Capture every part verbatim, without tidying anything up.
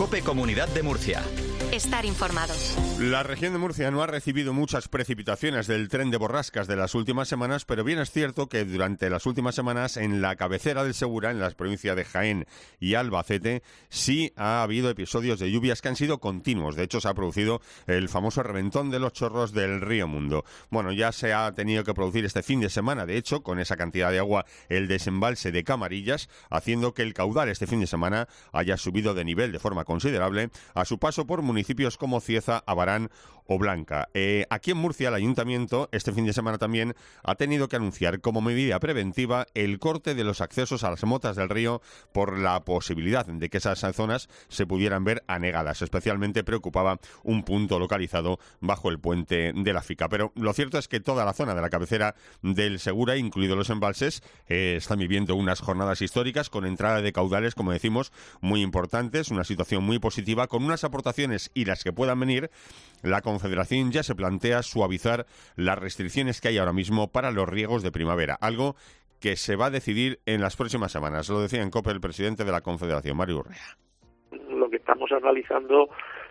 COPE Comunidad de Murcia. Estar informados. La región de Murcia no ha recibido muchas precipitaciones del tren de borrascas de las últimas semanas, pero bien es cierto que durante las últimas semanas en la cabecera del Segura, en las provincias de Jaén y Albacete, sí ha habido episodios de lluvias que han sido continuos. De hecho, se ha producido el famoso reventón de los chorros del río Mundo. Bueno, ya se ha tenido que producir este fin de semana, de hecho, con esa cantidad de agua, el desembalse de Camarillas, haciendo que el caudal este fin de semana haya subido de nivel de forma considerable a su paso por municipios como Cieza, Abarán o Blanca. Eh, aquí en Murcia, el Ayuntamiento, este fin de semana también, ha tenido que anunciar como medida preventiva el corte de los accesos a las motas del río por la posibilidad de que esas zonas se pudieran ver anegadas. Especialmente preocupaba un punto localizado bajo el puente de la Fica. Pero lo cierto es que toda la zona de la cabecera del Segura, incluidos los embalses, eh, están viviendo unas jornadas históricas con entrada de caudales, como decimos, muy importantes, una situación muy positiva, con unas aportaciones y las que puedan venir. La Confederación ya se plantea suavizar las restricciones que hay ahora mismo para los riegos de primavera, algo que se va a decidir en las próximas semanas. Lo decía en COPE el presidente de la Confederación, Mario Urrea. Lo que estamos analizando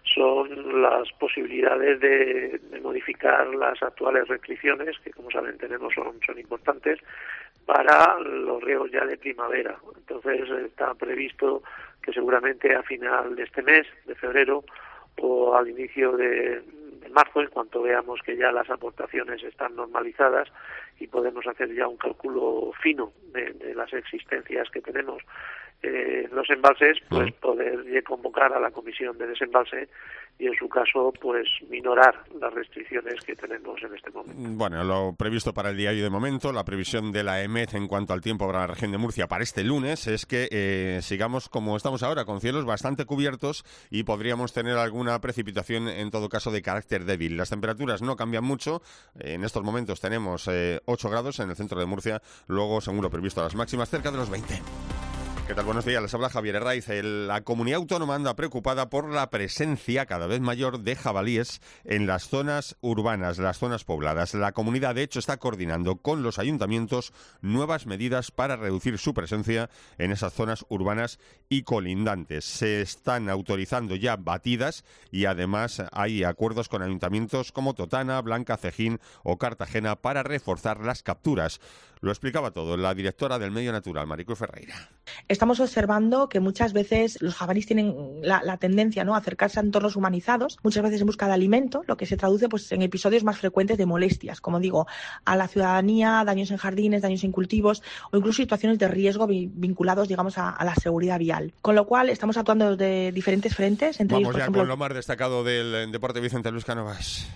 son las posibilidades de, de modificar las actuales restricciones, que como saben tenemos son, son importantes, para los riegos ya de primavera. Entonces está previsto que seguramente a final de este mes, de febrero, o al inicio de, de marzo, en cuanto veamos que ya las aportaciones están normalizadas y podemos hacer ya un cálculo fino de, de las existencias que tenemos eh, los embalses, pues poder convocar a la comisión de desembalse y en su caso pues minorar las restricciones que tenemos en este momento. Bueno, lo previsto para el diario de momento, la previsión de la E M E T en cuanto al tiempo para la región de Murcia para este lunes es que eh, sigamos como estamos ahora, con cielos bastante cubiertos y podríamos tener alguna precipitación en todo caso de carácter débil. Las temperaturas no cambian mucho, en estos momentos tenemos eh, ocho grados en el centro de Murcia, luego según lo previsto las máximas cerca de los veinte. ¿Qué tal? Buenos días, les habla Javier Herraiz. La comunidad autónoma anda preocupada por la presencia cada vez mayor de jabalíes en las zonas urbanas, las zonas pobladas. La comunidad, de hecho, está coordinando con los ayuntamientos nuevas medidas para reducir su presencia en esas zonas urbanas y colindantes. Se están autorizando ya batidas y además hay acuerdos con ayuntamientos como Totana, Blanca, Cejín o Cartagena para reforzar las capturas. Lo explicaba todo la directora del Medio Natural, Maricruz Ferreira. Estamos observando que muchas veces los jabalíes tienen la, la tendencia, ¿no?, a acercarse a entornos humanizados, muchas veces en busca de alimento, lo que se traduce pues en episodios más frecuentes de molestias, como digo, a la ciudadanía, daños en jardines, daños en cultivos o incluso situaciones de riesgo vi- vinculados, digamos, a, a la seguridad vial. Con lo cual estamos actuando de diferentes frentes. Entre Vamos ellos, por ya ejemplo, con lo más destacado del deporte, Vicente Luis Cánovas.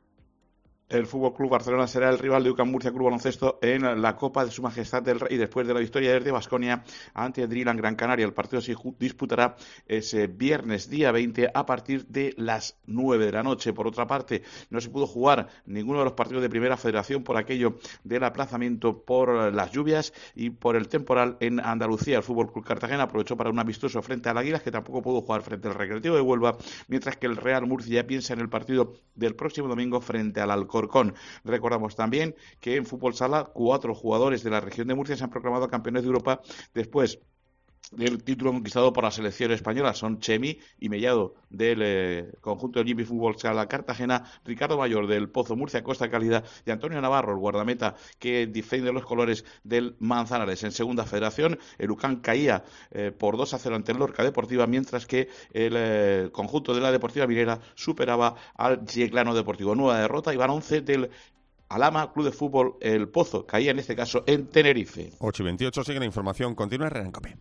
El F C Barcelona será el rival de U C A M Murcia Club Baloncesto en la Copa de Su Majestad del Rey después de la victoria desde Baskonia ante Drilan Gran Canaria. El partido se disputará ese viernes día veinte a partir de las nueve de la noche. Por otra parte, no se pudo jugar ninguno de los partidos de Primera Federación por aquello del aplazamiento por las lluvias y por el temporal en Andalucía. El F C Cartagena aprovechó para un amistoso frente al Águilas, que tampoco pudo jugar frente al Recreativo de Huelva, mientras que el Real Murcia ya piensa en el partido del próximo domingo frente al Alcorcón. Recordamos también que en fútbol sala cuatro jugadores de la región de Murcia se han proclamado campeones de Europa después del título conquistado por la selección española. Son Chemi y Mellado del eh, conjunto del G P Fútbol Sala Cartagena, Ricardo Mayor del Pozo Murcia Costa Calida y Antonio Navarro, el guardameta que defiende los colores del Manzanares. En segunda federación, el U C A M caía eh, por dos a cero ante el Lorca Deportiva, mientras que el eh, conjunto de la Deportiva Minera superaba al Yeclano Deportivo. Nueva derrota y van once del Alama Club de Fútbol El Pozo, caía en este caso en Tenerife. ocho y veintiocho, sigue la información, continúa en Rencope.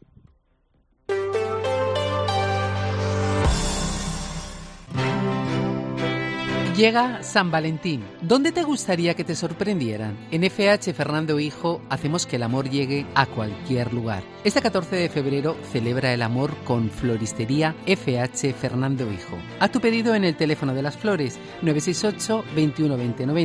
Llega San Valentín. ¿Dónde te gustaría que te sorprendieran? En F H Fernando Hijo hacemos que el amor llegue a cualquier lugar. Este catorce de febrero celebra el amor con Floristería F H Fernando Hijo. Haz tu pedido en el teléfono de las flores nueve seis ocho, veintiuno, veinte, noventa.